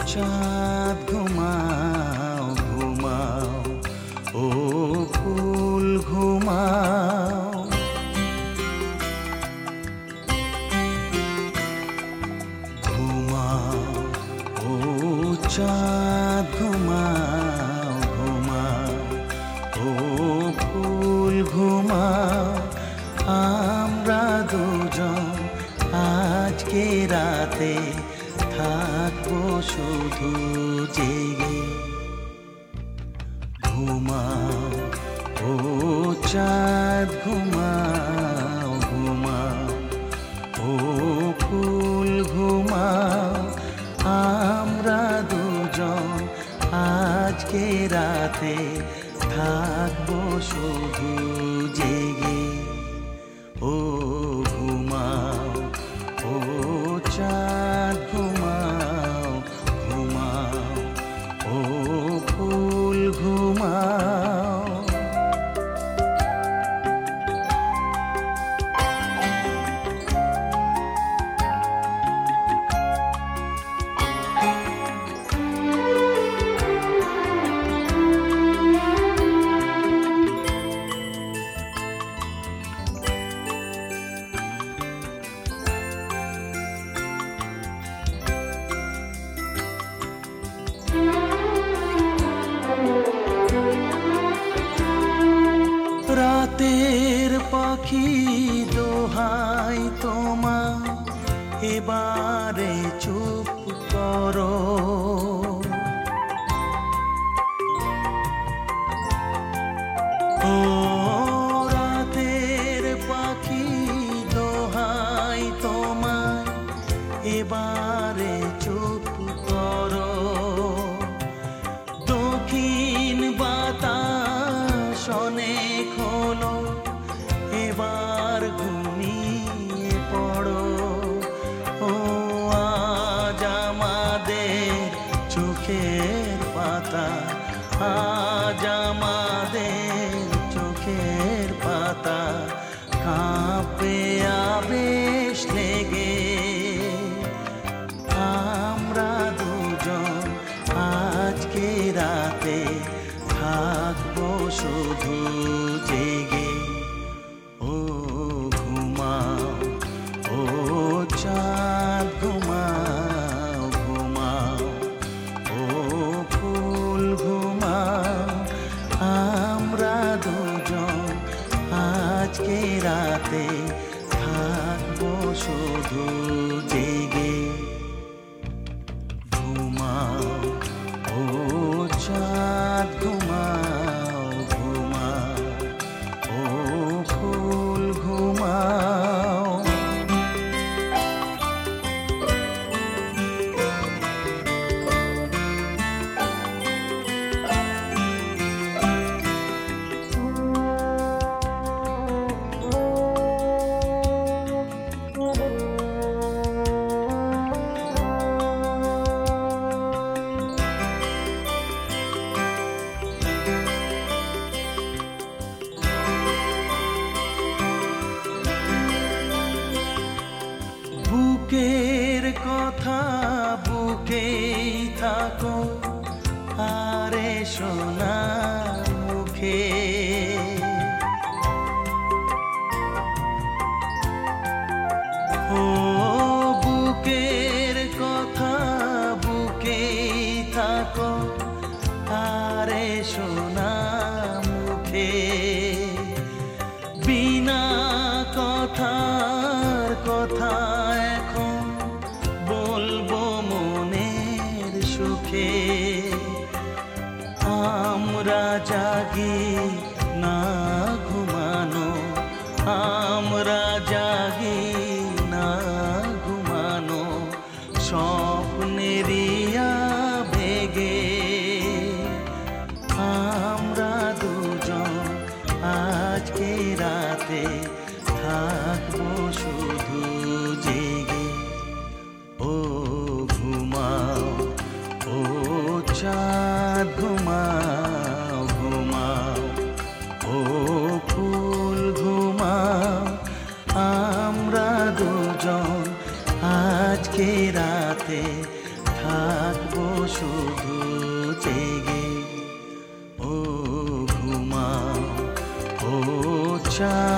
চাঁদ ঘুমাও ঘুমাও, ও ফুল ঘুমাও। ঘুমাও ও চাঁদ ঘুমাও ঘুমাও, ও ফুল ঘুমাও। আমরা দুজন আজকে রাতে থাকবো শুধু জেগে। ঘুমাও ও চাঁদ ঘুমাও ঘুমাও, ও ফুল ঘুমাও। আমরা দুজন আজকে রাতে থাকবো শুধু জেগে। ও ঘুমাও ও চাঁদ ঘুমাও ঘুমাও, ও ফুল ঘুমাও। রাতের পাখি দোহাই তোমার, এবারে চুপ করো। ও রাতের পাখি দোহাই তোমার, এবারে চুপ করো। দক্ষিণ বাতাস অনেক হলো, এবার ঘুমিয়ে পড়ো। ও আজ আমাদের চোখের পাতা, আজ আমাদের চোখের পাতা কাঁপে আবেশ লেগে। আমরা দুজন আজকে রাতে থাকবো শুধু জেগে। ও ঘুমাও ও চাঁদ ঘুমাও ঘুমাও, ও ফুল ঘুমাও। আমরা দুজন আজকে রাতে থাকবো শুধু জেগে। ঘুমাও ও চাঁদ ঘুমাও ঘুমাও, ও ফুল ঘুমাও। বুকের কথা বুকেই থাকো, আরে সোনা মুখে। ও বুকের কথা বুকেই থাকো, আরে সোনা মুখে। বিনা কথার কথা এখন বলবো মনের সুখে। আমরা জাগি না ঘুমানো, আমরা জাগি না ঘুমানো, স্বপ্নেরই আবেগে। আমরা দুজন আজকে রাতে থাকবো শুধু জেগে। ও ঘুমাও ও চাঁদ ঘুমাও ঘুমাও, ও ফুল ঘুমাও। আমরা দুজন আজকে রাতে থাকবো শুধু জেগে। ও ঘুমাও ও চাঁদ।